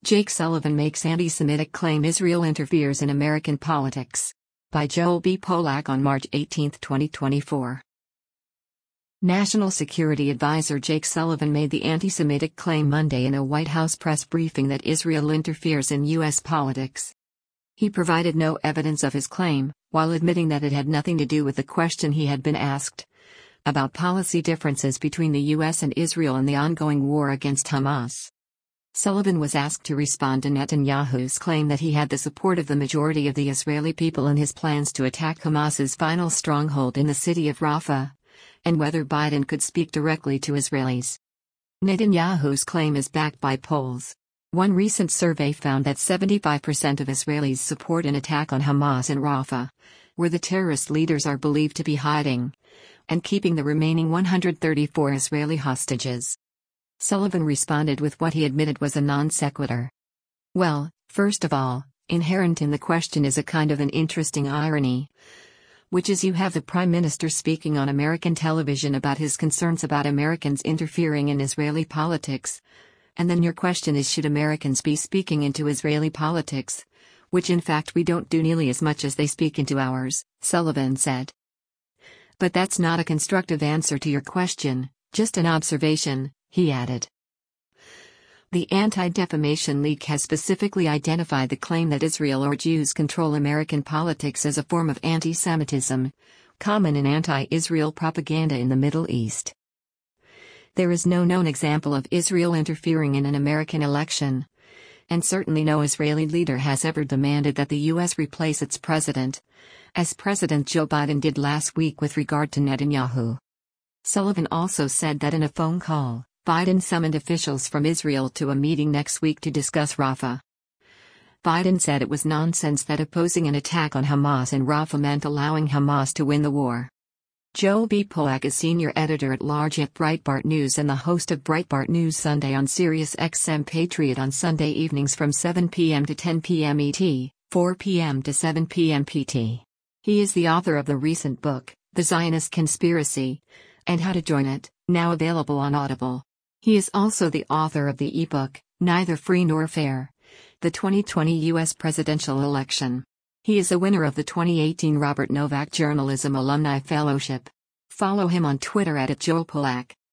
Jake Sullivan makes anti-Semitic claim Israel interferes in American politics. By Joel B. Polak on March 18, 2024. National Security Advisor Jake Sullivan made the anti-Semitic claim Monday in a White House press briefing that Israel interferes in U.S. politics. He provided no evidence of his claim, while admitting that it had nothing to do with the question he had been asked about policy differences between the U.S. and Israel in the ongoing war against Hamas. Sullivan was asked to respond to Netanyahu's claim that he had the support of the majority of the Israeli people in his plans to attack Hamas's final stronghold in the city of Rafah, and whether Biden could speak directly to Israelis. Netanyahu's claim is backed by polls. One recent survey found that 75% of Israelis support an attack on Hamas in Rafah, where the terrorist leaders are believed to be hiding, and keeping the remaining 134 Israeli hostages. Sullivan responded with what he admitted was a non sequitur. Well, first of all, inherent in the question is a kind of an interesting irony, which is you have the Prime Minister speaking on American television about his concerns about Americans interfering in Israeli politics, and then your question is should Americans be speaking into Israeli politics, which in fact we don't do nearly as much as they speak into ours, Sullivan said. But that's not a constructive answer to your question, just an observation, he added. The Anti-Defamation League has specifically identified the claim that Israel or Jews control American politics as a form of anti-Semitism, common in anti-Israel propaganda in the Middle East. There is no known example of Israel interfering in an American election, and certainly no Israeli leader has ever demanded that the U.S. replace its president, as President Joe Biden did last week with regard to Netanyahu. Sullivan also said that in a phone call, Biden summoned officials from Israel to a meeting next week to discuss Rafah. Biden said it was nonsense that opposing an attack on Hamas in Rafah meant allowing Hamas to win the war. Joel B. Polak is senior editor-at-large at Breitbart News and the host of Breitbart News Sunday on Sirius XM Patriot on Sunday evenings from 7 p.m. to 10 p.m. ET, 4 p.m. to 7 p.m. PT. He is the author of the recent book, The Zionist Conspiracy, and How to Join It, now available on Audible. He is also the author of the ebook, Neither Free Nor Fair: The 2020 U.S. Presidential Election. He is a winner of the 2018 Robert Novak Journalism Alumni Fellowship. Follow him on Twitter @JoelPolak.